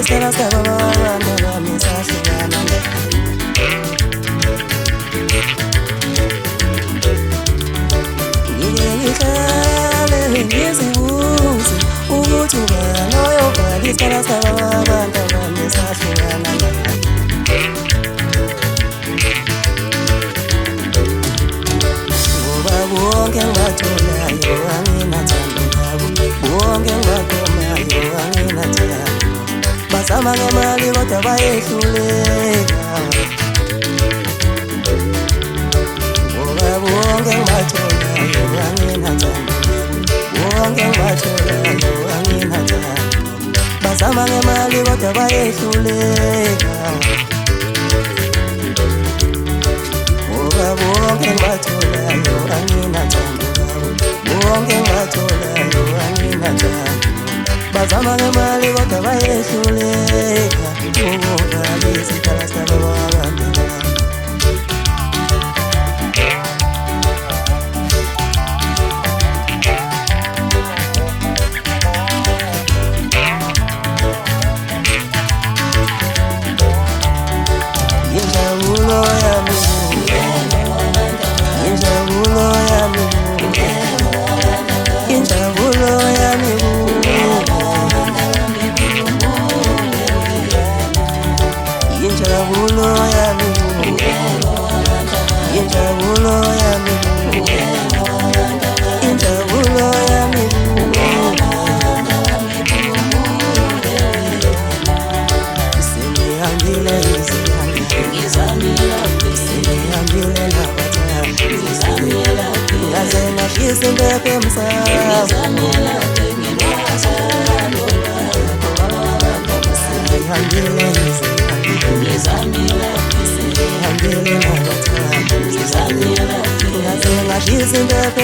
Isela sababa abantu bamisahlukana ngihlale ngizibuze ukuthi ubani oyovala isela sababa abantu bamisahlukana ngoba bonke engibatholayo anginathando ngabo bonke engibagomayo anginathando bazama ngemali kodwa bayehluleka ngoba bonke engibatholayo anginathando bonke engibatholayo anginathando bazama ngemali kodwa bayehluleka ngoba bonke engibatholayo anginathando bonke engibatholayo anginathando bazama ngemali kodwa bayehluleka ukuvala isikhala sababa abantu injabulo yami injabulo yami injabulo yami injabulo yami injabulo yami injabulo yami sengihambile sengihambile nabathandi ngaze ngahlisa impepho emsamo sengihambile ngaze ngahlisa impepho